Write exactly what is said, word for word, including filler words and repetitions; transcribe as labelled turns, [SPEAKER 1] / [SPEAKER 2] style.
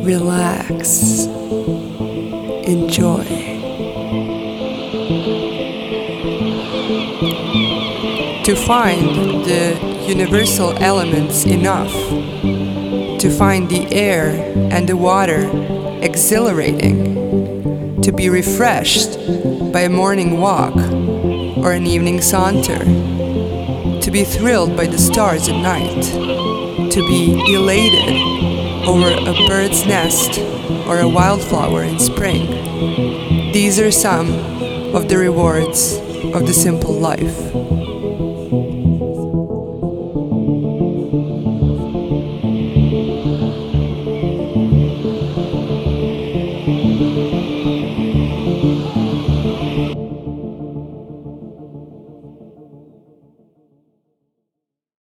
[SPEAKER 1] relax, enjoy. To find the universal elements enough, to find the air and the water exhilarating, to be refreshed by a morning walk or an evening saunter, to be thrilled by the stars at night, to be elated over a bird's nest or a wildflower in spring. These are some of the rewards of the simple life.